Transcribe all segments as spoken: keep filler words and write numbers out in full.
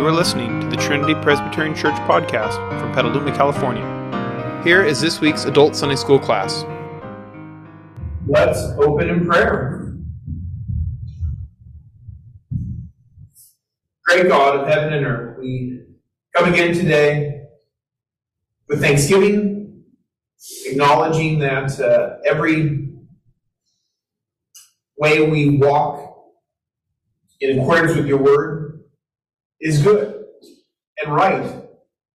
You are listening to the Trinity Presbyterian Church podcast from Petaluma, California. Here is this week's Adult Sunday School class. Let's open in prayer. Great God of heaven and earth, we come again today with thanksgiving, acknowledging that uh, every way we walk in accordance with your word is good and right,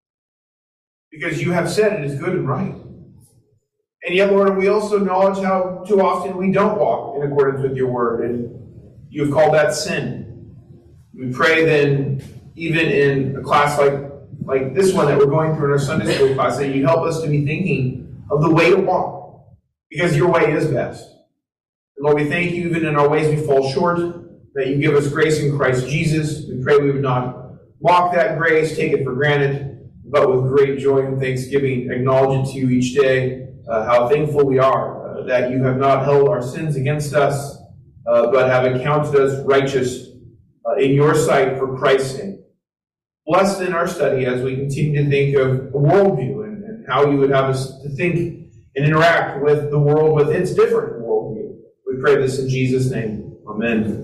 because you have said it is good and right. And yet, Lord, we also acknowledge how too often we don't walk in accordance with your word, and you have called that sin. We pray then, even in a class like, like this one that we're going through in our Sunday school class, that you help us to be thinking of the way to walk, because your way is best. And Lord, we thank you even in our ways we fall short, that you give us grace in Christ Jesus. We pray we would not walk that grace, take it for granted, but with great joy and thanksgiving, acknowledge it to you each day, uh, how thankful we are uh, that you have not held our sins against us, uh, but have accounted us righteous uh, in your sight for Christ's sake. Blessed in our study as we continue to think of a worldview and, and how you would have us to think and interact with the world with its different worldview. We pray this in Jesus' name. Amen.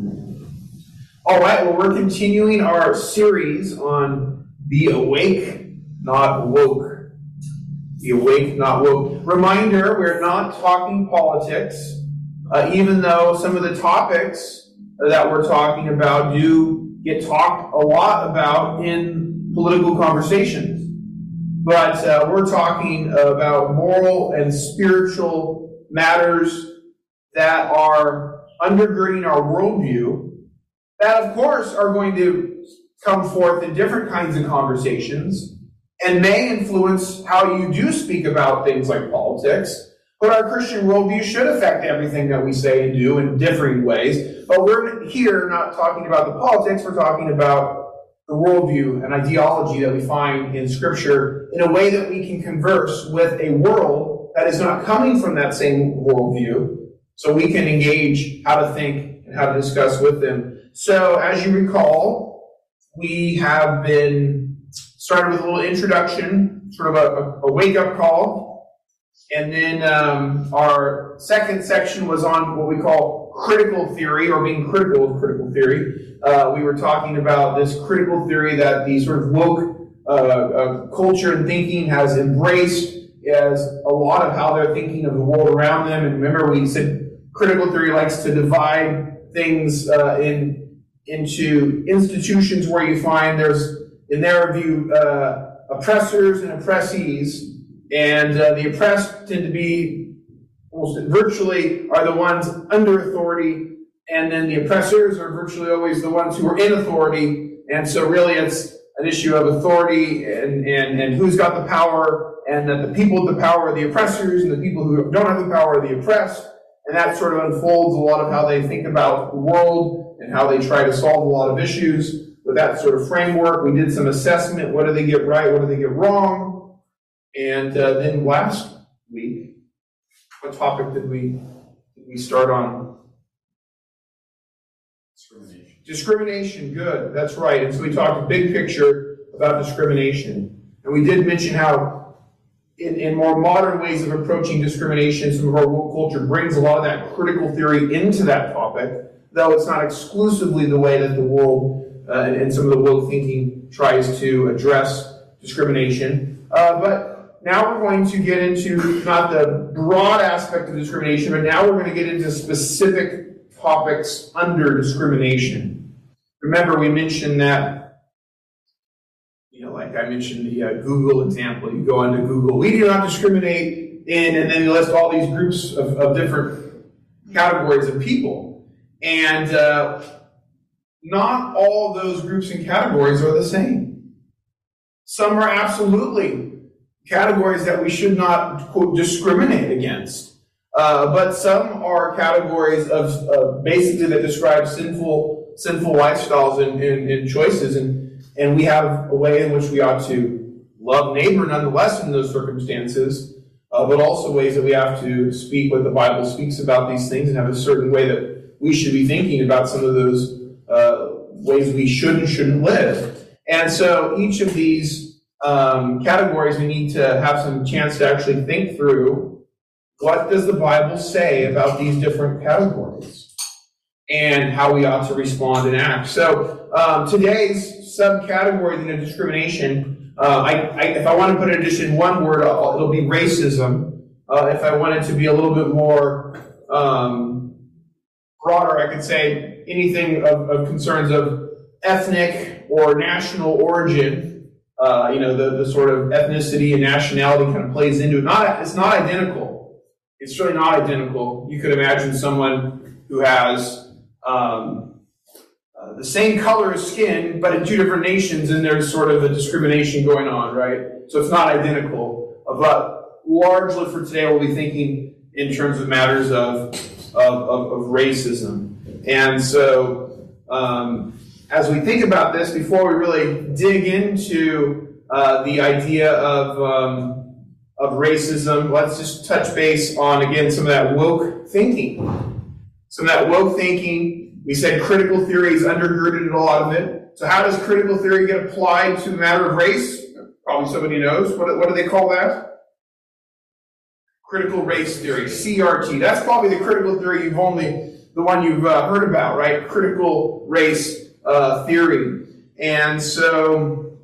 All right, well, we're continuing our series on Be Awake, Not Woke. Be awake, not woke. Reminder, we're not talking politics, uh, even though some of the topics that we're talking about do get talked a lot about in political conversations. But uh, we're talking about moral and spiritual matters that are undergirding our worldview, that, of course, are going to come forth in different kinds of conversations and may influence how you do speak about things like politics. But our Christian worldview should affect everything that we say and do in differing ways. But we're here not talking about the politics, we're talking about the worldview and ideology that we find in Scripture in a way that we can converse with a world that is not coming from that same worldview, so we can engage how to think and how to discuss with them. So, as you recall, we have been started with a little introduction, sort of a, a wake-up call, and then um, our second section was on what we call critical theory, or being critical of critical theory. Uh, we were talking about this critical theory that the sort of woke uh, uh, culture and thinking has embraced as a lot of how they're thinking of the world around them. And remember, we said critical theory likes to divide things uh, in into institutions where you find there's, in their view, uh, oppressors and oppressees, and uh, the oppressed tend to be, almost virtually, are the ones under authority, and then the oppressors are virtually always the ones who are in authority, and so really it's an issue of authority and, and, and who's got the power, and that the people with the power are the oppressors, and the people who don't have the power are the oppressed, and that sort of unfolds a lot of how they think about the world and how they try to solve a lot of issues with that sort of framework. We did some assessment. What do they get right? What do they get wrong? And uh, then last week, what topic did we did we start on? Discrimination. Discrimination, good. That's right. And so we talked big picture about discrimination. And we did mention how in, in more modern ways of approaching discrimination, some of our woke culture brings a lot of that critical theory into that topic, though it's not exclusively the way that the world uh, and, and some of the woke thinking tries to address discrimination. Uh, but now we're going to get into not the broad aspect of discrimination, but now we're going to get into specific topics under discrimination. Remember, we mentioned that, you know, like I mentioned the uh, Google example. You go into Google, we do not discriminate in, and then you list all these groups of, of different categories of people. And uh, not all those groups and categories are the same. Some are absolutely categories that we should not, quote, discriminate against. Uh, but some are categories of uh, basically that describe sinful sinful lifestyles and, and, and choices. And, and we have a way in which we ought to love neighbor nonetheless in those circumstances, uh, but also ways that we have to speak what the Bible speaks about these things and have a certain way that we should be thinking about some of those uh, ways we should and shouldn't live. And so each of these um, categories, we need to have some chance to actually think through, what does the Bible say about these different categories and how we ought to respond and act. So um, today's subcategories in discrimination, uh, I, I, if I want to put it just in one word, I'll, it'll be racism. Uh, if I want it to be a little bit more um, broader, I could say anything of, of concerns of ethnic or national origin. Uh, you know, the, the sort of ethnicity and nationality kind of plays into it. Not, it's not identical. It's really not identical. You could imagine someone who has um, uh, the same color of skin, but in two different nations, and there's sort of a discrimination going on, right? So it's not identical. But largely for today, we'll be thinking in terms of matters of of, of, of racism. And so, um, as we think about this, before we really dig into uh, the idea of um, of racism, let's just touch base on, again, some of that woke thinking. Some of that woke thinking, we said critical theory is undergirded in a lot of it. So how does critical theory get applied to the matter of race? Probably somebody knows. What, what do they call that? Critical race theory, C R T. That's probably the critical theory you've only, the one you've uh, heard about, right? Critical race uh, theory. And so,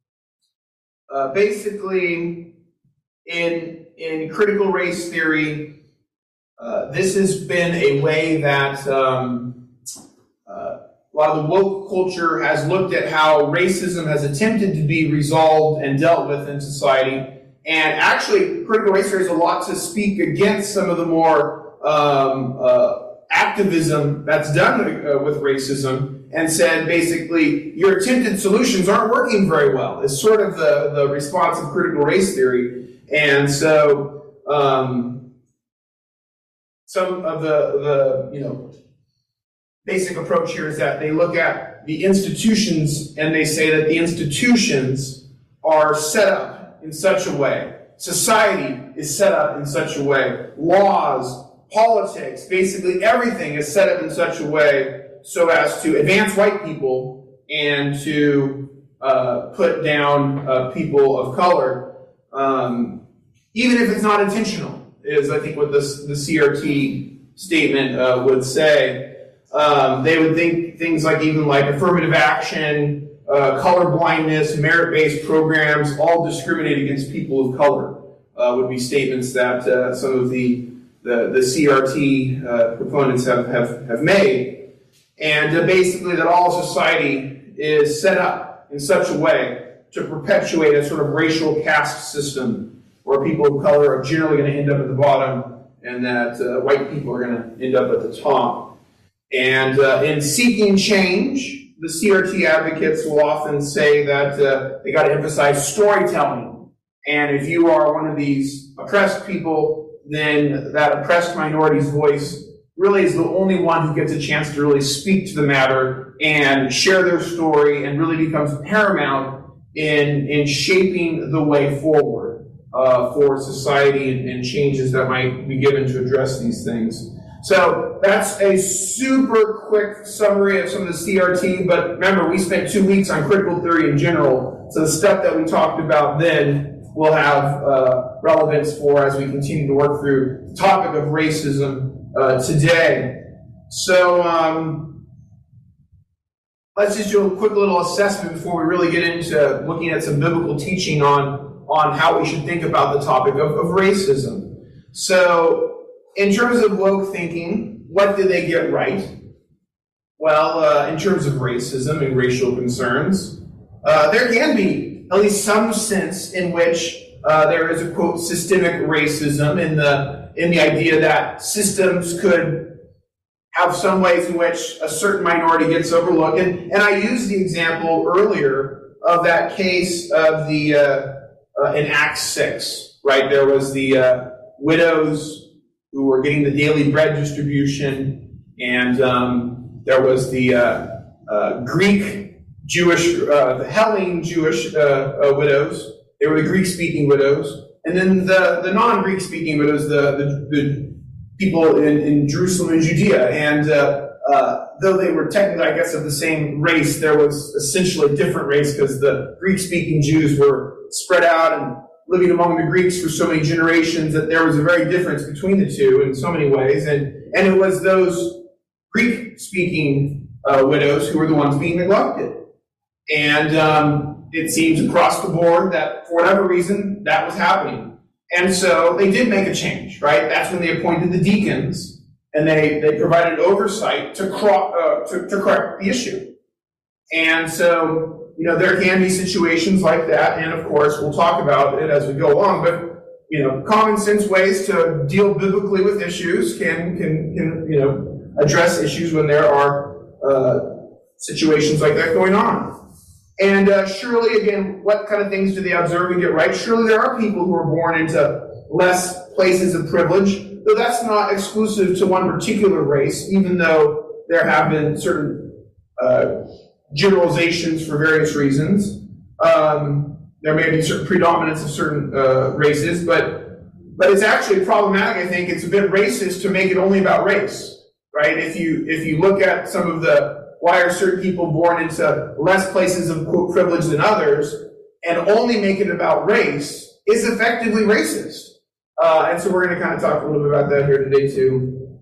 uh, basically, in, in critical race theory, uh, this has been a way that um, uh, a lot of the woke culture has looked at how racism has attempted to be resolved and dealt with in society. And actually, critical race theory has a lot to speak against some of the more um, uh, activism that's done uh, with racism, and said basically your attempted solutions aren't working very well. It's sort of the, the response of critical race theory. And so um, some of the, the you know basic approach here is that they look at the institutions and they say that the institutions are set up in such a way. Society is set up in such a way. Laws, politics, basically everything is set up in such a way so as to advance white people and to uh, put down uh, people of color, um, even if it's not intentional, is I think what this, the C R T statement uh, would say. Um, they would think things like even like affirmative action, Uh, color blindness, merit-based programs, all discriminate against people of color, uh, would be statements that uh, some of the the, the C R T uh, proponents have, have, have made. And uh, basically that all society is set up in such a way to perpetuate a sort of racial caste system where people of color are generally going to end up at the bottom and that uh, white people are going to end up at the top. And uh, in seeking change, the C R T advocates will often say that uh, they got to emphasize storytelling. And if you are one of these oppressed people, then that oppressed minority's voice really is the only one who gets a chance to really speak to the matter and share their story, and really becomes paramount in, in shaping the way forward uh, for society and, and changes that might be given to address these things. So that's a super quick summary of some of the C R T, but remember, we spent two weeks on critical theory in general, so the stuff that we talked about then will have uh, relevance for as we continue to work through the topic of racism uh, today. So um, let's just do a quick little assessment before we really get into looking at some biblical teaching on, on how we should think about the topic of, of racism. So, in terms of woke thinking, what did they get right? Well, uh, in terms of racism and racial concerns, uh, there can be at least some sense in which uh, there is a, quote, systemic racism in the in the idea that systems could have some ways in which a certain minority gets overlooked. And, and I used the example earlier of that case of the, uh, uh, in Acts six, right? There was the uh, widows who were getting the daily bread distribution, and um, there was the uh, uh, Greek Jewish, uh, the Hellene Jewish uh, uh, widows. They were the Greek-speaking widows, and then the, the non-Greek-speaking widows, the, the, the people in, in Jerusalem and Judea. And uh, uh, though they were technically, I guess, of the same race, there was essentially a different race because the Greek-speaking Jews were spread out and living among the Greeks for so many generations that there was a very difference between the two in so many ways. And, and it was those Greek-speaking uh, widows who were the ones being neglected. And um, it seems across the board that for whatever reason, that was happening. And so they did make a change, right? That's when they appointed the deacons, and they, they provided oversight to, cro- uh, to, to correct the issue. And so, you know, there can be situations like that, and of course, we'll talk about it as we go along, but, you know, common sense ways to deal biblically with issues can, can, can you know, address issues when there are uh, situations like that going on. And uh, surely, again, what kind of things do they observe and get right? Surely there are people who are born into less places of privilege, though that's not exclusive to one particular race, even though there have been certain uh, generalizations for various reasons. Um, there may be certain predominance of certain uh, races, but but it's actually problematic, I think. It's a bit racist to make it only about race, right? If you if you look at some of the why are certain people born into less places of quote privilege than others, and only make it about race, is effectively racist. Uh, and so we're going to kind of talk a little bit about that here today too.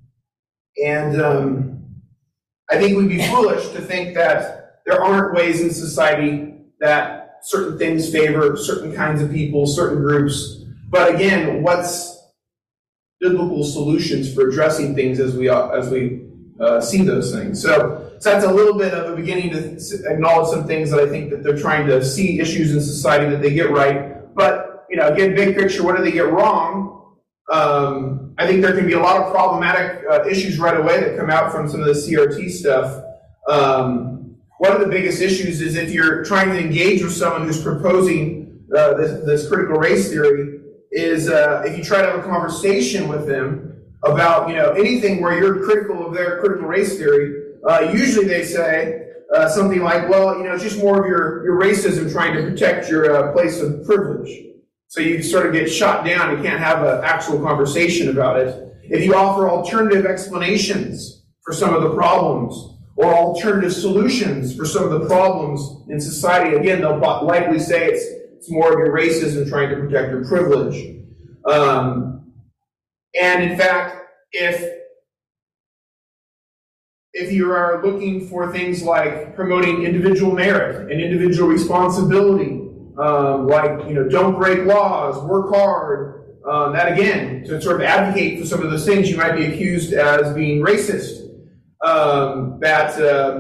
And um, I think we'd be foolish to think that there aren't ways in society that certain things favor certain kinds of people, certain groups. But again, what's biblical solutions for addressing things as we as we uh, see those things? So. So that's a little bit of a beginning to acknowledge some things that I think that they're trying to see issues in society that they get right. But, you know, again, big picture, what do they get wrong? Um, I think there can be a lot of problematic uh, issues right away that come out from some of the C R T stuff. Um, one of the biggest issues is if you're trying to engage with someone who's proposing uh, this, this critical race theory, is uh, if you try to have a conversation with them about, you know, anything where you're critical of their critical race theory, Uh, usually they say uh, something like, well, you know, it's just more of your, your racism trying to protect your uh, place of privilege. So you sort of get shot down. You can't have an actual conversation about it. If you offer alternative explanations for some of the problems or alternative solutions for some of the problems in society, again, they'll likely say it's, it's more of your racism trying to protect your privilege. Um, and in fact, if If you are looking for things like promoting individual merit and individual responsibility, um, like, you know, don't break laws, work hard, um, that again, to sort of advocate for some of those things, you might be accused as being racist. Um, that, um,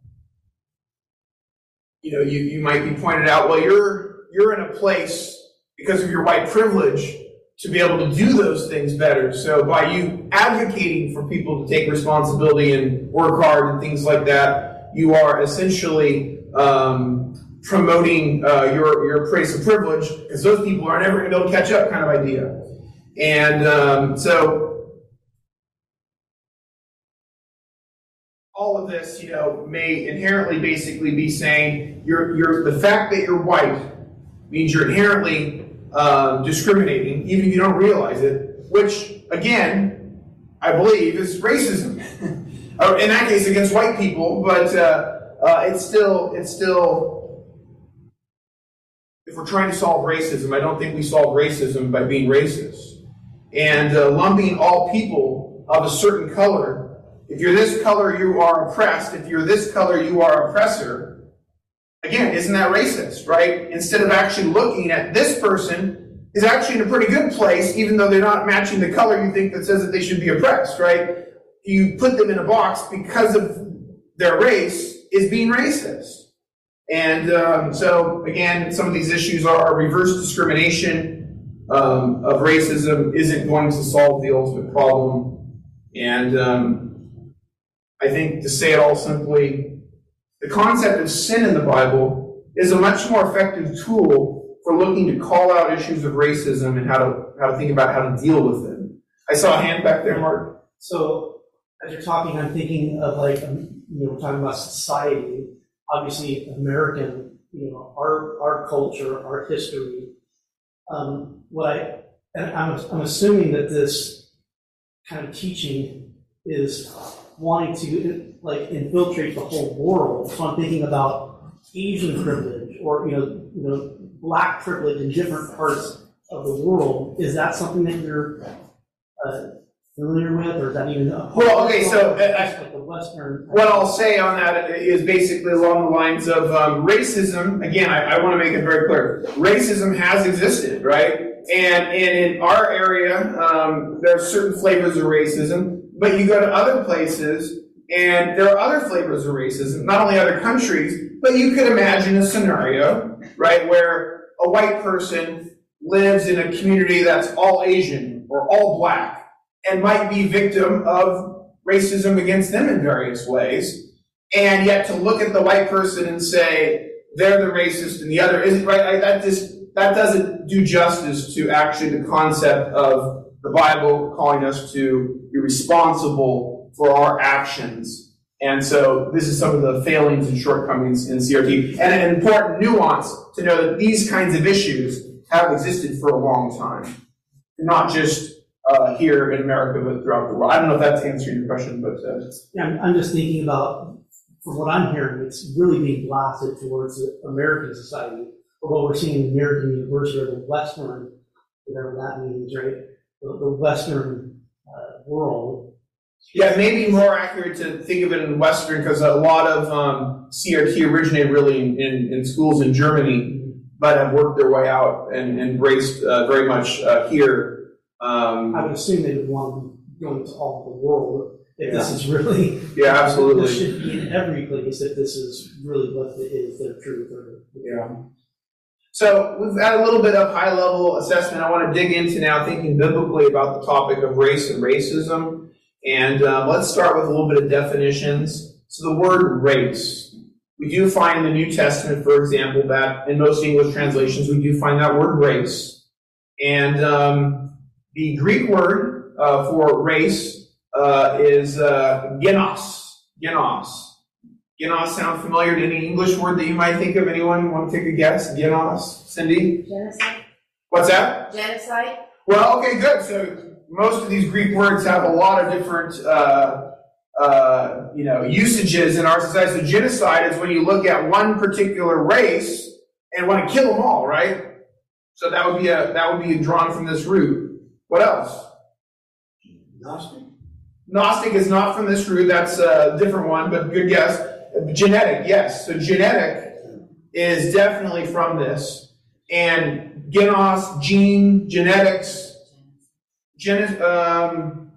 you know, you, you might be pointed out, well, you're, you're in a place because of your white privilege to be able to do those things better. So by you advocating for people to take responsibility and work hard and things like that, you are essentially um, promoting uh, your, your place of privilege, because those people are never going to be able to catch up kind of idea. And um, so all of this, you know, may inherently basically be saying you're, you're, the fact that you're white means you're inherently Uh, discriminating, even if you don't realize it, which, again, I believe is racism. In that case, against white people, but uh, uh, it's still, it's still, if we're trying to solve racism, I don't think we solve racism by being racist. And uh, lumping all people of a certain color, if you're this color, you are oppressed. If you're this color, you are oppressor. Again, isn't that racist, right? Instead of actually looking at this person is actually in a pretty good place, even though they're not matching the color you think that says that they should be oppressed, right? You put them in a box because of their race is being racist. And um, so, again, some of these issues are reverse discrimination um, of racism isn't going to solve the ultimate problem. And um, I think to say it all simply, the concept of sin in the Bible is a much more effective tool for looking to call out issues of racism and how to how to think about how to deal with them. I saw a hand back there, Mark. So as you're talking, I'm thinking of like, um, you know, talking about society, obviously American, you know, our our culture, our history. Um, what I and I'm I'm assuming that this kind of teaching is wanting to like infiltrate the whole world. So I'm thinking about Asian privilege or you know you know black privilege in different parts of the world. Is that something that you're uh, familiar with, or is that even a Well, okay, so, uh, like the Western? What I'll say on that is basically along the lines of um, racism. Again, I, I want to make it very clear. Racism has existed, right? And, and in our area, um, there are certain flavors of racism, but you go to other places, and there are other flavors of racism, not only other countries, but you could imagine a scenario, right, where a white person lives in a community that's all Asian or all black, and might be victim of racism against them in various ways, and yet to look at the white person and say they're the racist and the other isn't, right? I, that just that doesn't do justice to actually the concept of the Bible calling us to be responsible for our actions. And so this is some of the failings and shortcomings in C R T, and an important nuance to know that these kinds of issues have existed for a long time, not just Uh, here in America, but throughout the world. I don't know if that's answering your question, but uh, yeah, I'm, I'm just thinking about, from what I'm hearing, it's really being blasted towards the American society, or what we're seeing in the American University, or the Western, whatever that means, right? The, the Western uh, world. yeah, it may be more accurate to think of it in Western, because a lot of um, C R T originated really in, in, in schools in Germany, but have worked their way out and embraced uh, very much uh, here. Um, I would assume they would want to go into all the world if yeah. this is really. Yeah, absolutely. This should be in every place if this is really what it is, their truth. Or, yeah. So we've had a little bit of high-level assessment. I want to dig into now thinking biblically about the topic of race and racism. And um, let's start with a little bit of definitions. So the word race. We do find in the New Testament, for example, that in most English translations, we do find that word race. And um, the Greek word uh, for race uh, is uh, genos. Genos. Genos sound familiar to any English word that you might think of? Anyone want to take a guess? Genos? Cindy? Genocide. What's that? Genocide. Well, okay, good. So most of these Greek words have a lot of different uh, uh, you know, usages in our society. So genocide is when you look at one particular race and want to kill them all, right? So that would be a that would be drawn from this root. What else? Gnostic? Gnostic is not from this root. That's a different one, but good guess. Genetic, yes. So genetic is definitely from this. And genos, gene, genetics, gen, um,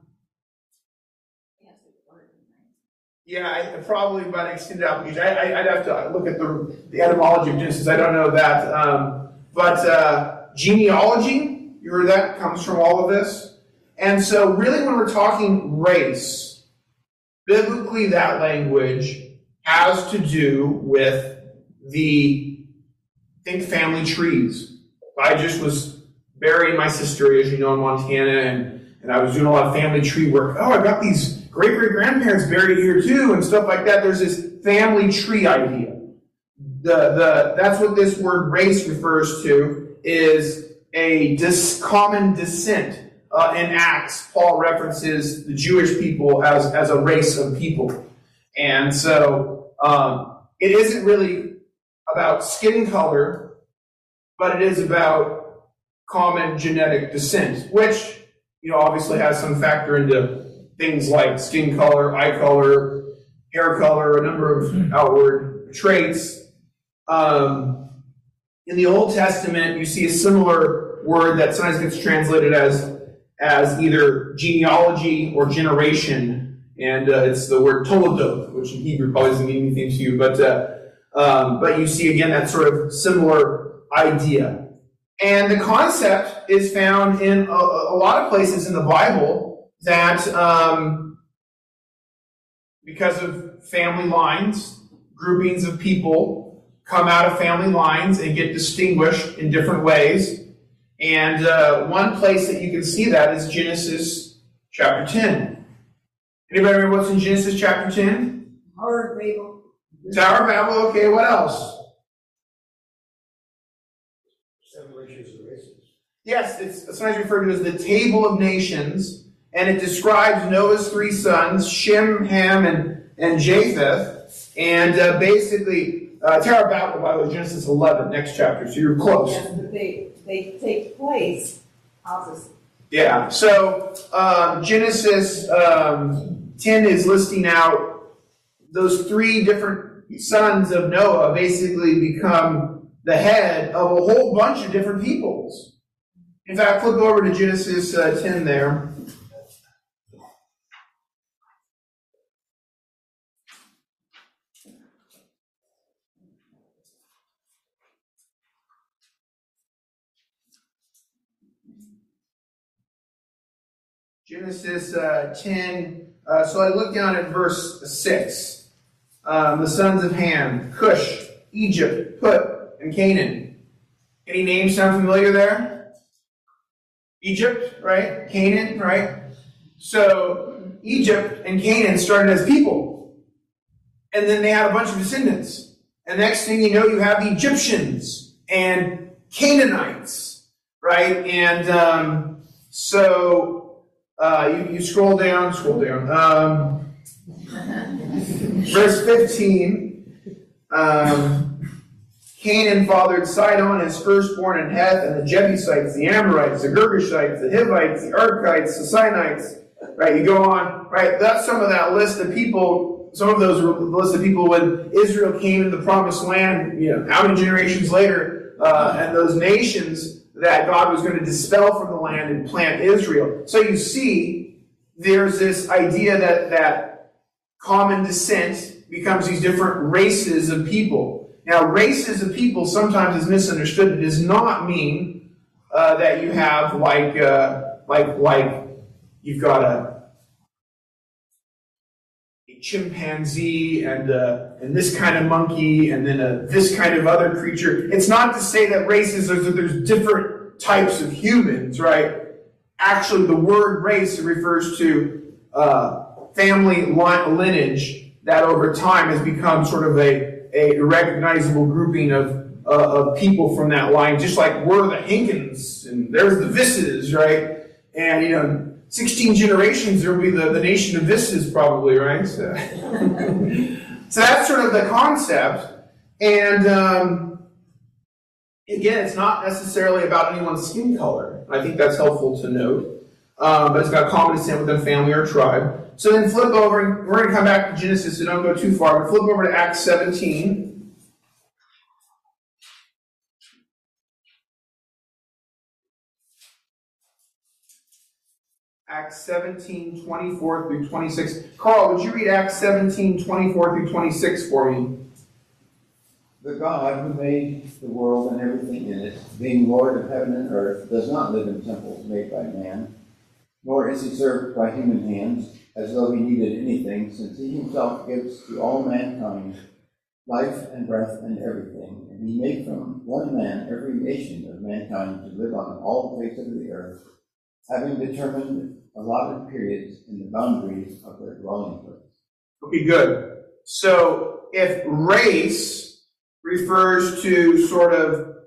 yeah, I, probably by an extended application. I, I, I'd have to look at the, the etymology of Genesis. I don't know that. Um, but uh, genealogy, you heard that, comes from all of this. And so really when we're talking race, biblically that language has to do with the, think family trees. I just was burying my sister, as you know, in Montana, and, and I was doing a lot of family tree work. Oh, I've got these great-great-grandparents buried here too, and stuff like that. There's this family tree idea. The, the, that's what this word race refers to, is a dis- common descent. Uh, in Acts, Paul references the Jewish people as, as a race of people. And so um, it isn't really about skin color, but it is about common genetic descent, which, you know, obviously has some factor into things like skin color, eye color, hair color, a number of outward traits. Um, in the Old Testament, you see a similar word that sometimes gets translated as as either genealogy or generation, and uh, it's the word toledot, which in Hebrew probably doesn't mean anything to you, but uh, um, but you see again that sort of similar idea. And the concept is found in a, a lot of places in the Bible that um, because of family lines, groupings of people come out of family lines and get distinguished in different ways. And uh, one place that you can see that is Genesis chapter ten. Anybody remember what's in Genesis chapter ten? Tower of Babel. Tower of Babel, okay, what else? Separations of races. Yes, it's sometimes referred to as the Table of Nations. and it describes Noah's three sons, Shem, Ham, and, and Japheth. And uh, basically, uh, Tower of Babel, by the way, Genesis eleven, next chapter, so you're close. Yes, but they, they take place opposite. Yeah, so um, Genesis um, ten is listing out those three different sons of Noah basically become the head of a whole bunch of different peoples. In fact, flip over to Genesis uh, ten there. Genesis uh, ten, uh, so I look down at verse six. Um, the sons of Ham, Cush, Egypt, Put, and Canaan. Any names sound familiar there? Egypt, right? Canaan, right? So Egypt and Canaan started as people. And then they had a bunch of descendants. And next thing you know, you have Egyptians and Canaanites, right? And um, so... Uh, you, you scroll down, scroll down. Um, verse fifteen. Um, Canaan fathered Sidon, his firstborn, and Heth, and the Jebusites, the Amorites, the Girgashites, the Hivites, the Arkites, the Sinites. Right, you go on. Right, that's some of that list of people. Some of those were the list of people when Israel came into the Promised Land. You know, how many generations later, uh, and those nations that God was going to dispel from the land and plant Israel. So you see, there's this idea that, that common descent becomes these different races of people. Now, races of people sometimes is misunderstood. It does not mean uh, that you have like, uh, like, like you've got a, a chimpanzee and uh, and this kind of monkey and then a, this kind of other creature. It's not to say that races are that there's different types of humans, right? Actually, the word race refers to uh, family lineage that over time has become sort of a, a recognizable grouping of, uh, of people from that line, just like we're the Hinkins and there's the Visses, right? And, you know, sixteen generations, there will be the, the nation of Visses probably, right? So, so that's sort of the concept. And um, again, it's not necessarily about anyone's skin color. I think that's helpful to note. Um, but it's got common descent within family or tribe. So then flip over, and we're going to come back to Genesis, so don't go too far, but flip over to Acts seventeen. Acts seventeen, twenty-four through twenty-six. Carl, would you read Acts seventeen, twenty-four through twenty-six for me? The God who made the world and everything in it, being Lord of heaven and earth, does not live in temples made by man, nor is he served by human hands, as though he needed anything, since he himself gives to all mankind life and breath and everything. And he made from one man every nation of mankind to live on all the face of the earth, having determined allotted periods in the boundaries of their dwelling place. Okay, good. So if race refers to sort of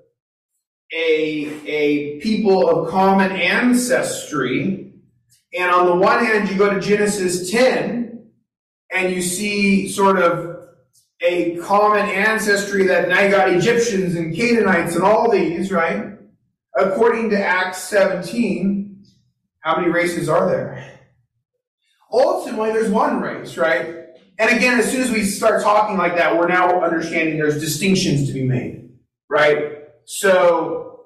a, a people of common ancestry, and on the one hand you go to Genesis ten, and you see sort of a common ancestry that now you got Egyptians and Canaanites and all these, right? According to Acts seventeen, how many races are there? Ultimately, there's one race, right? And again, as soon as we start talking like that, we're now understanding there's distinctions to be made, right? So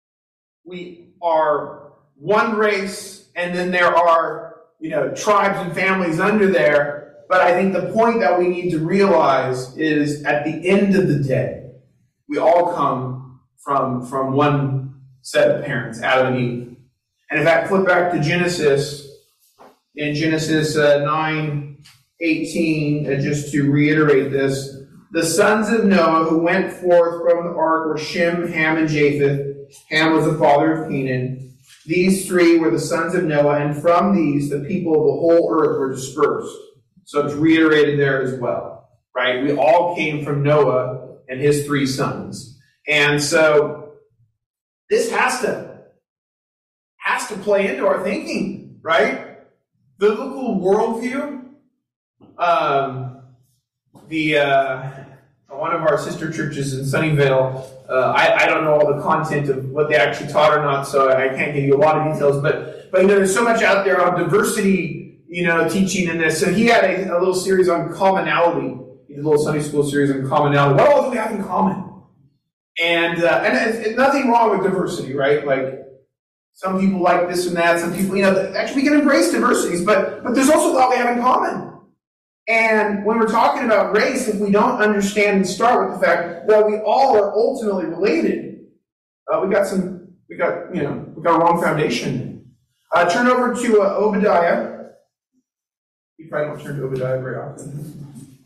we are one race, and then there are, you know, tribes and families under there. But I think the point that we need to realize is at the end of the day, we all come from, from one set of parents, Adam and Eve. And in fact, flip back to Genesis, in Genesis uh, nine eighteen, and just to reiterate this, the sons of Noah who went forth from the ark were Shem, Ham, and Japheth. Ham was the father of Canaan. These three were the sons of Noah, and from these the people of the whole earth were dispersed. So it's reiterated there as well, right? We all came from Noah and his three sons. And so this has to, has to play into our thinking, right? biblical worldview, um, the uh, one of our sister churches in Sunnyvale, uh, I, I don't know all the content of what they actually taught or not, so I can't give you a lot of details, but, but you know, there's so much out there on diversity, you know, teaching in this. So he had a, a little series on commonality. He did a little Sunday school series on commonality. What all do we have in common? And, uh, and it's, it's nothing wrong with diversity, right? Like, some people like this and that, some people, you know, actually we can embrace diversities, but, but there's also a lot we have in common. And when we're talking about race, if we don't understand and start with the fact that we all are ultimately related, uh, we got some, we got, you know, we got a wrong foundation. Uh, turn over to uh, Obadiah. You probably don't turn to Obadiah very often.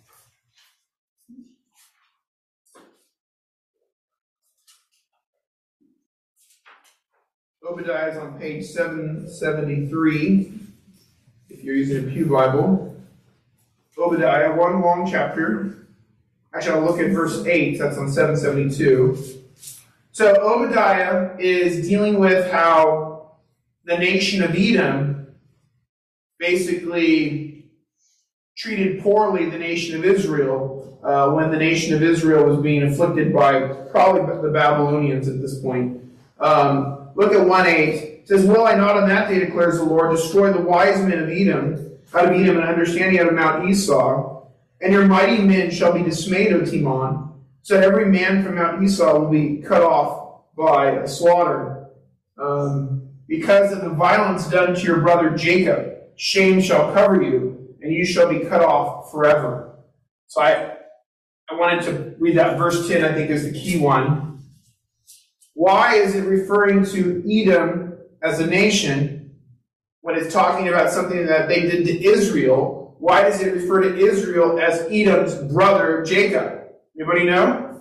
Obadiah is on page seven seventy-three, if you're using a Pew Bible. Obadiah, one long chapter. Actually, I'll look at verse eight. That's on seven seventy-two. So Obadiah is dealing with how the nation of Edom basically treated poorly the nation of Israel uh, when the nation of Israel was being afflicted by probably the Babylonians at this point. Um, look at one eight. It says, "Will I not on that day, declares the Lord, destroy the wise men of Edom, out of Edom, and understanding out of Mount Esau, and your mighty men shall be dismayed, O Timon, so that every man from Mount Esau will be cut off by a slaughter. Um, because of the violence done to your brother Jacob, shame shall cover you, and you shall be cut off forever." So I, I wanted to read that verse ten, I think is the key one. Why is it referring to Edom as a nation when it's talking about something that they did to Israel? Why does it refer to Israel as Edom's brother Jacob? Anybody know?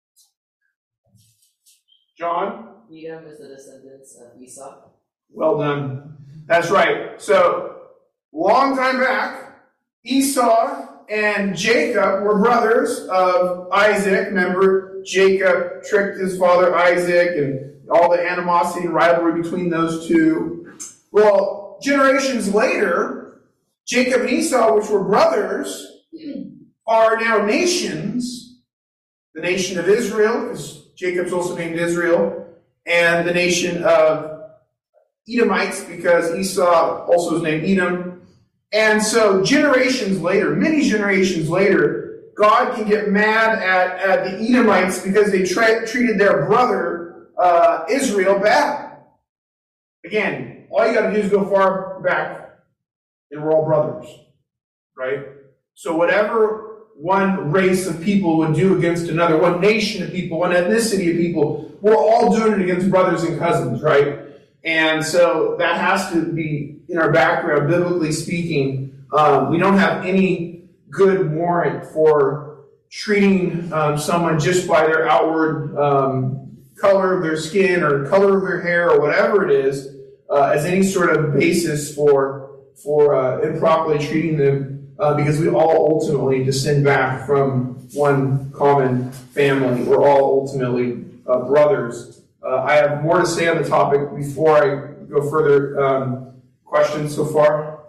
John? Edom is the descendants of Esau. Well done. That's right. So, long time back, Esau and Jacob were brothers of Isaac. Remember, Jacob tricked his father Isaac and all the animosity and rivalry between those two. Well, generations later, Jacob and Esau, which were brothers, are now nations. The nation of Israel, because Jacob's also named Israel, and the nation of Edomites, because Esau also is named Edom. And so generations later, many generations later, God can get mad at, at the Edomites because they tra- treated their brother uh, Israel bad. Again, all you got to do is go far back, and we're all brothers, right? So whatever one race of people would do against another, one nation of people, one ethnicity of people, we're all doing it against brothers and cousins, right? And so that has to be in our background, biblically speaking. Um, we don't have any good warrant for treating um, someone just by their outward um, color of their skin or color of their hair or whatever it is uh, as any sort of basis for for uh, improperly treating them uh, because we all ultimately descend back from one common family. We're all ultimately uh, brothers. Uh, I have more to say on the topic before I go further. Um, questions so far?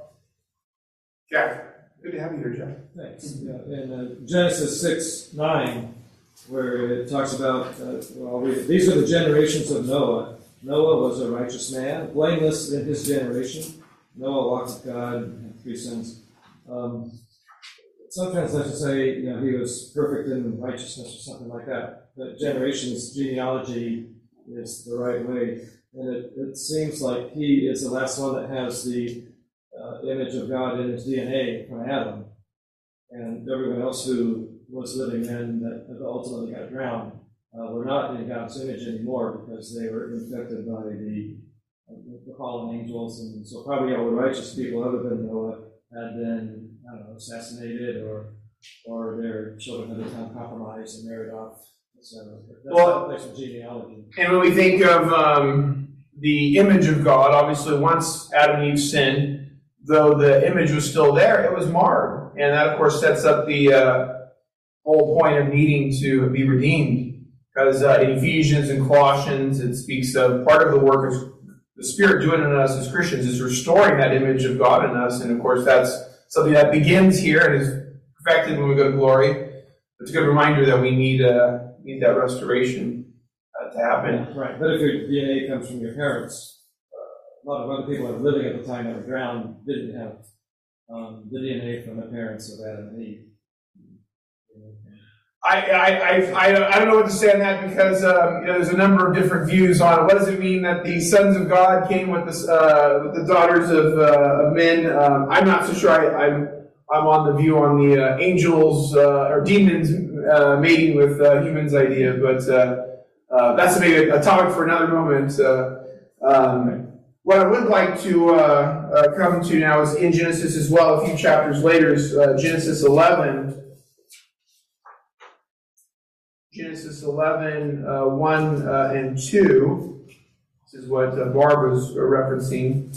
Jack. Good to have you here, Jeff. Thanks. Yeah, in uh, Genesis six nine, where it talks about, uh, well, we, these are the generations of Noah. Noah was a righteous man, blameless in his generation. Noah walked with God and had three sons. Um, some translations say, you know, he was perfect in righteousness or something like that. But generations genealogy is the right way. And it, it seems like he is the last one that has the Uh, image of God in his D N A from Adam, and everyone else who was living then that ultimately got drowned uh, were not in God's image anymore because they were infected by the, uh, the fallen angels, and so probably all the righteous people other than Noah had been, I don't know, assassinated or or their children had become compromised and married off. So that's well, that's some genealogy. And when we think of um, the image of God, obviously once Adam and Eve sinned, though the image was still there, it was marred. And that, of course, sets up the uh, whole point of needing to be redeemed. Because uh, in Ephesians and Colossians, it speaks of part of the work of the Spirit doing in us as Christians is restoring that image of God in us. And of course, that's something that begins here and is perfected when we go to glory. It's a good reminder that we need uh, need that restoration uh, to happen. Right, but if your D N A comes from your parents, uh, a lot of other people that were living at the time that were drowned didn't have um, the D N A from the parents of Adam and Eve. I, I, I, I don't know what to say on that because um, you know, there's a number of different views on it. What does it mean that the sons of God came with, this, uh, with the daughters of, uh, of men? Um, I'm not so sure. I, I'm I'm on the view on the uh, angels uh, or demons uh, mating with uh, humans idea, but uh, uh, that's maybe a, a topic for another moment. Uh, um, what I would like to uh, uh, come to now is in Genesis as well. A few chapters later is uh, Genesis eleven. Genesis eleven, uh, one uh, and two. This is what uh, Barb was referencing.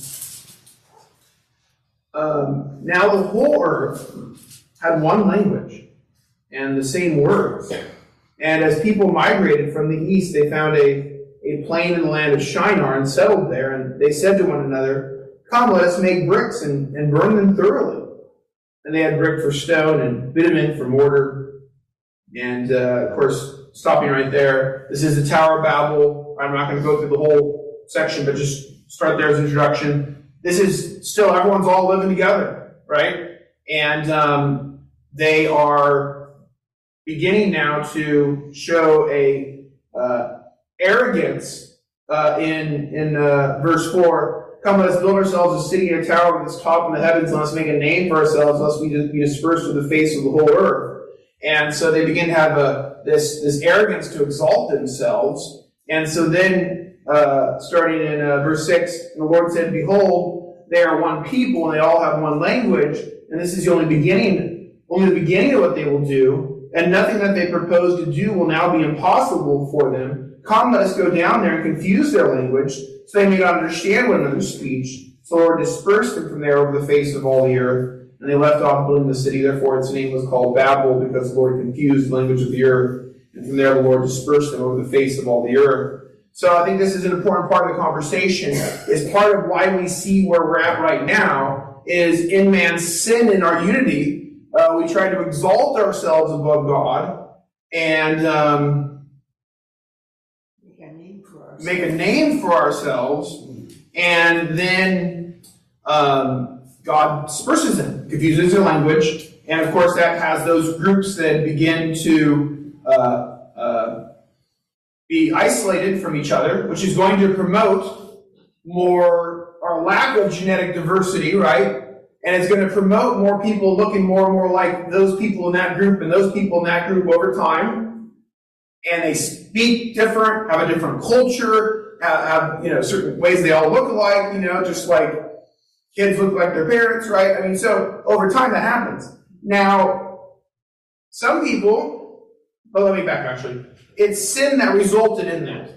Um, now the whole earth had one language and the same words. And as people migrated from the east, they found a, a plain in the land of Shinar and settled there. And they said to one another, "Come, let us make bricks and, and burn them thoroughly." And they had brick for stone and bitumen for mortar. And, uh, of course, stopping right there, this is the Tower of Babel. I'm not going to go through the whole section, but just start there as an introduction. This is still, everyone's all living together, right? And um, they are beginning now to show a uh, arrogance uh, in, in uh, verse four. "Come, let us build ourselves a city and a tower with its top in the heavens, and let us make a name for ourselves, lest we be dispersed with the face of the whole earth." And so they begin to have a, this, this arrogance to exalt themselves. And so then, uh, starting in uh, verse six, "And the Lord said, Behold, they are one people, and they all have one language. And this is the only beginning, only the beginning of what they will do. And nothing that they propose to do will now be impossible for them. Come, let us go down there and confuse their language, so they may not understand one another's speech." So the Lord dispersed them from there over the face of all the earth. And they left off building the city. Therefore its name was called Babel, because the Lord confused the language of the earth. And from there the Lord dispersed them over the face of all the earth. So I think this is an important part of the conversation. Is part of why we see where we're at right now is in man's sin and our unity. Uh, we try to exalt ourselves above God and um, Make a name for ourselves. make a name for ourselves, and then um, God disperses them, confuses their language, and of course that has those groups that begin to uh, uh, be isolated from each other, which is going to promote more or lack of genetic diversity, right? And it's going to promote more people looking more and more like those people in that group and those people in that group over time. And they speak different, have a different culture, have, have you know certain ways they all look alike, you know, just like kids look like their parents, right? I mean, so over time that happens. Now, some people, well, let me back actually. It's sin that resulted in that.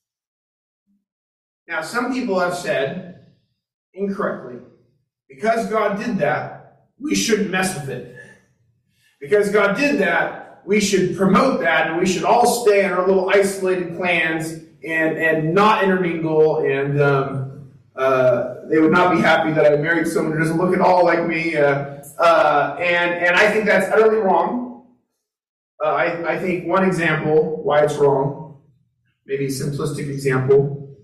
Now, some people have said, incorrectly, because God did that, we shouldn't mess with it. Because God did that, we should promote that, and we should all stay in our little isolated clans and, and not intermingle, and um, uh, they would not be happy that I married someone who doesn't look at all like me. Uh, uh, and, and I think that's utterly wrong. Uh, I, I think one example why it's wrong, maybe a simplistic example.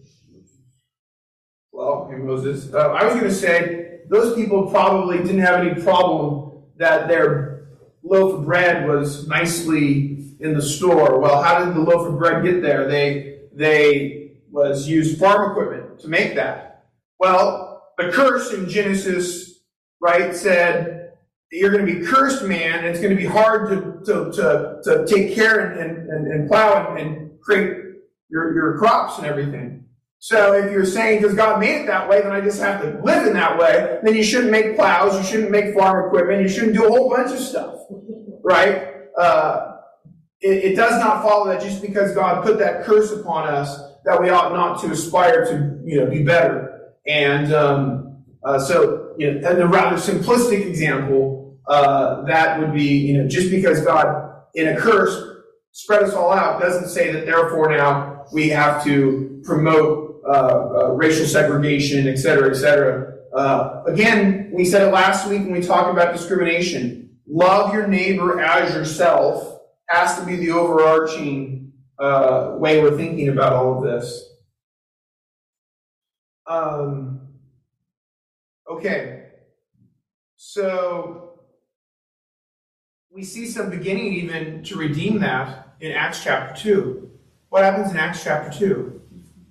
Well, hey Moses, uh, I was going to say those people probably didn't have any problem that their loaf of bread was nicely in the store. Well, how did the loaf of bread get there? They they was used farm equipment to make that. Well, the curse in Genesis, right, said, you're going to be cursed, man, and it's going to be hard to to to, to take care and, and, and plow and, and create your, your crops and everything. So if you're saying, because God made it that way, then I just have to live in that way, then you shouldn't make plows, you shouldn't make farm equipment, you shouldn't do a whole bunch of stuff, right? Uh, it, it does not follow that just because God put that curse upon us, that we ought not to aspire to, you know, be better. And um, uh, so, you know, and a rather simplistic example, Uh, that would be, you know, just because God, in a curse, spread us all out, doesn't say that therefore now we have to promote uh, uh, racial segregation, et cetera, et cetera. Uh, again, we said it last week when we talked about discrimination. Love your neighbor as yourself has to be the overarching uh, way we're thinking about all of this. Um, okay, so we see some beginning even to redeem that in Acts chapter two. What happens in Acts chapter two?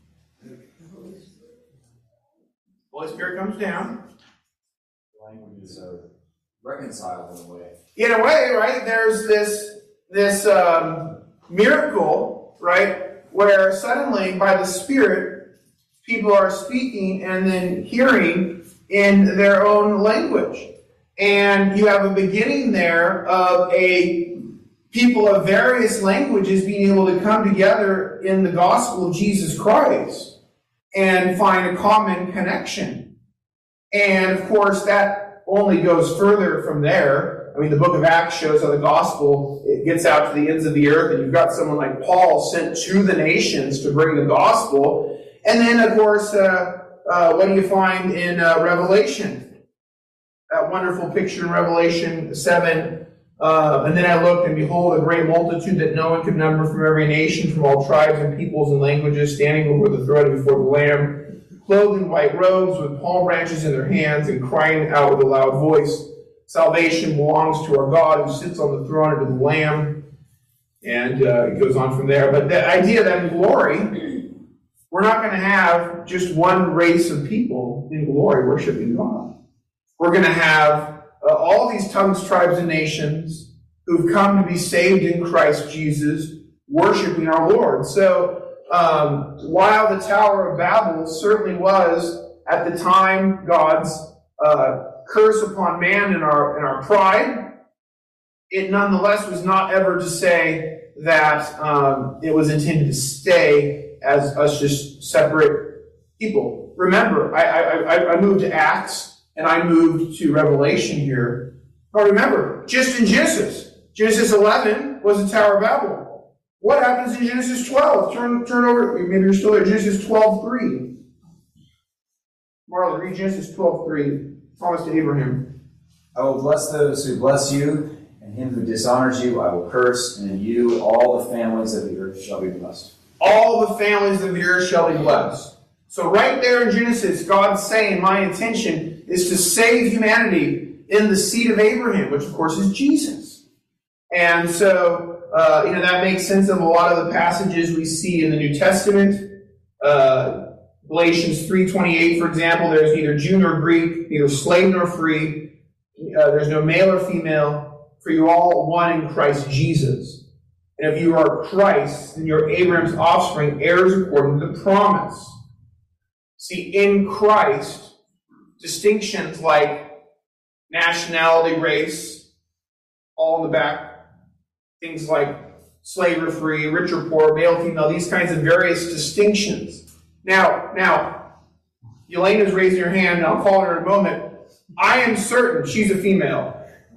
Holy Spirit comes down. Language is uh, reconciled in a way. In a way, right? There's this this um, miracle, right, where suddenly by the Spirit people are speaking and then hearing in their own language, and you have a beginning there of a people of various languages being able to come together in the gospel of Jesus Christ and find a common connection. And of course, that only goes further from there. I mean, the book of Acts shows how the gospel it gets out to the ends of the earth, and you've got someone like Paul sent to the nations to bring the gospel. And then, of course, uh, uh, what do you find in uh, Revelation? That wonderful picture in Revelation seven. Uh, and then I looked, and behold, a great multitude that no one could number from every nation, from all tribes and peoples and languages, standing before the throne and before the Lamb, clothed in white robes, with palm branches in their hands, and crying out with a loud voice, "Salvation belongs to our God who sits on the throne and to the Lamb." And uh, it goes on from there. But the idea that in glory, we're not going to have just one race of people in glory worshiping God. We're going to have uh, all these tongues, tribes, and nations who've come to be saved in Christ Jesus, worshiping our Lord. So, um, while the Tower of Babel certainly was, at the time, God's uh, curse upon man in our, in our pride, it nonetheless was not ever to say that um, it was intended to stay as us just separate people. Remember, I, I, I moved to Acts, and I moved to Revelation here. But remember, just in Genesis, Genesis eleven was the Tower of Babel. What happens in Genesis twelve? Turn, turn over, maybe you're still there, Genesis twelve three. Marla, read Genesis twelve three. Promise to Abraham. I will bless those who bless you, and him who dishonors you I will curse, and in you all the families of the earth shall be blessed. All the families of the earth shall be blessed. So right there in Genesis, God's saying, my intention is to save humanity in the seed of Abraham, which of course is Jesus. And so, uh, you know, that makes sense of a lot of the passages we see in the New Testament. Uh, Galatians three twenty-eight, for example, there's neither Jew nor Greek, neither slave nor free. Uh, there's no male or female, for you're all one in Christ Jesus. And if you are Christ, then you're Abraham's offspring, heirs according to the promise. See, in Christ, distinctions like nationality, race, all in the back, things like slave or free, rich or poor, male, female, these kinds of various distinctions. Now, now, Elena's raising her hand, and I'll call her in a moment. I am certain she's a female.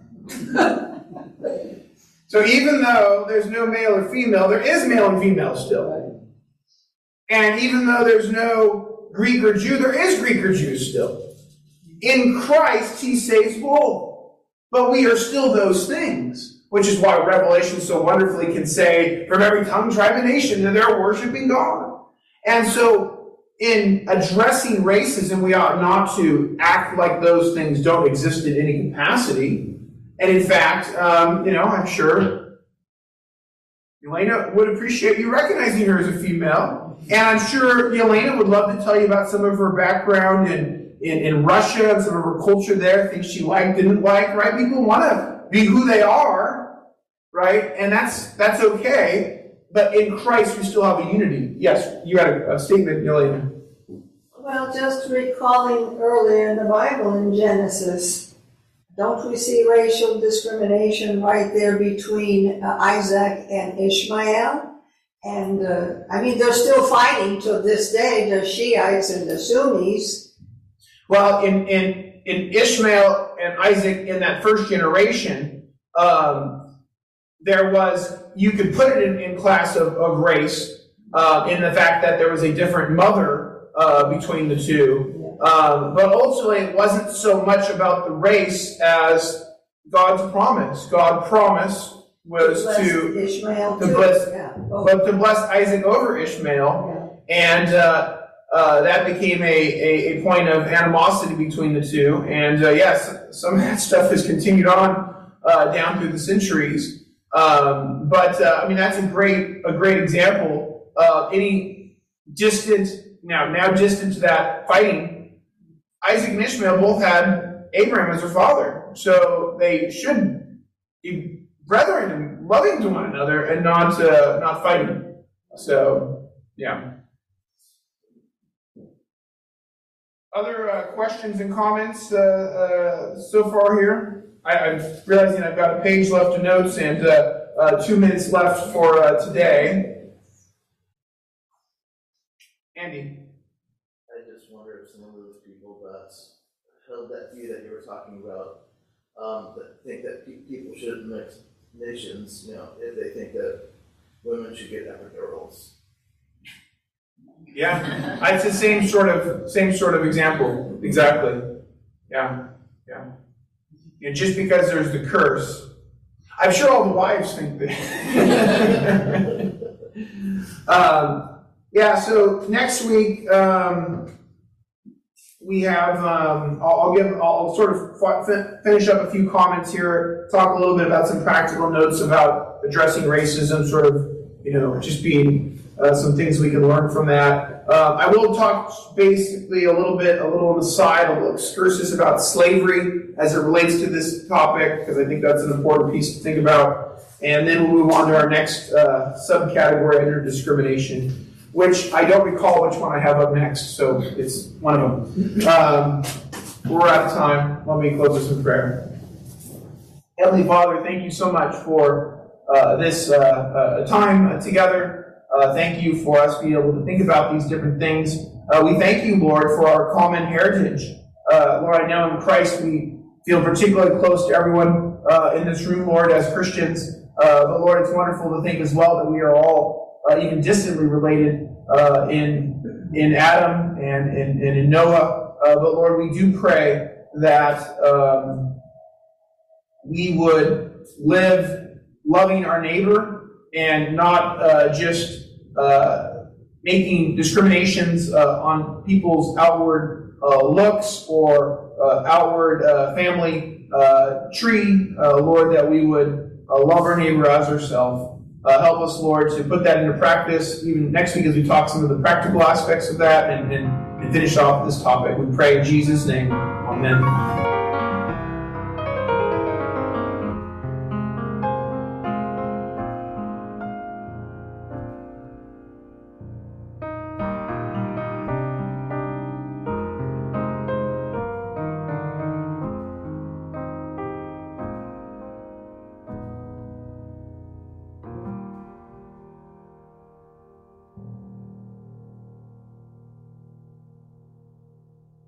So even though there's no male or female, there is male and female still. And even though there's no Greek or Jew, there is Greek or Jew still. In Christ, he saves both. But we are still those things, which is why Revelation so wonderfully can say, from every tongue, tribe, and nation, that they're worshiping God. And so, in addressing racism, we ought not to act like those things don't exist in any capacity. And in fact, um, you know, I'm sure Elena would appreciate you recognizing her as a female. And I'm sure Elena would love to tell you about some of her background in, in, in Russia and some of her culture there, things she liked, didn't like, right? People want to be who they are, right? And that's that's okay. But in Christ, we still have a unity. Yes, you had a, a statement, Elena. Well, just recalling earlier in the Bible in Genesis, don't we see racial discrimination right there between uh, Isaac and Ishmael? And, uh, I mean, they're still fighting to this day, the Shiites and the Sunnis. Well, in, in, in Ishmael and Isaac, in that first generation, um, there was, you could put it in, in class of, of race, uh, in the fact that there was a different mother uh, between the two. Um, but ultimately, it wasn't so much about the race as God's promise. God's promise was Bless to, Ishmael to too. bless, Yeah. Oh, but to bless Isaac over Ishmael, and uh, uh, that became a, a, a point of animosity between the two. And uh, yes, some of that stuff has continued on uh, down through the centuries. Um, but uh, I mean, that's a great a great example of any distant now now distant to that fighting. Isaac and Ishmael both had Abraham as their father, so they should be brethren and loving to one another and not uh, not fighting. So yeah. Other uh, questions and comments uh, uh, so far here? I, I'm realizing I've got a page left of notes and uh, uh, two minutes left for uh, today. Andy. I just wonder if some of those people that held that view that you were talking about, um, that think that pe- people shouldn't mix nations, you know, if they think that women should get epidurals. Yeah, it's the same sort of same sort of example. Exactly. Yeah, yeah. And just because there's the curse, I'm sure all the wives think that. um, yeah. So next week um, we have. Um, I'll, I'll give. I'll sort of fin- finish up a few comments here. Talk a little bit about some practical notes about addressing racism. Sort of, you know, just being. Uh, some things we can learn from that. Uh, I will talk basically a little bit, a little on the side, a little excursus about slavery as it relates to this topic, because I think that's an important piece to think about. And then we'll move on to our next uh, subcategory under discrimination, which I don't recall which one I have up next, so it's one of them. Um, we're out of time. Let me close this in prayer. Heavenly Father, thank you so much for uh, this uh, uh, time together. Uh, thank you for us being able to think about these different things. Uh, we thank you, Lord, for our common heritage. Uh, Lord, I know in Christ we feel particularly close to everyone uh, in this room, Lord, as Christians. Uh, but Lord, it's wonderful to think as well that we are all uh, even distantly related uh, in in Adam and, and, and in Noah. Uh, but Lord, we do pray that um, we would live loving our neighbor and not uh, just uh, making discriminations uh, on people's outward uh, looks or uh, outward uh, family uh, tree. Uh, Lord, that we would uh, love our neighbor as ourselves. Uh, help us, Lord, to put that into practice even next week as we talk some of the practical aspects of that and, and, and finish off this topic. We pray in Jesus' name. Amen.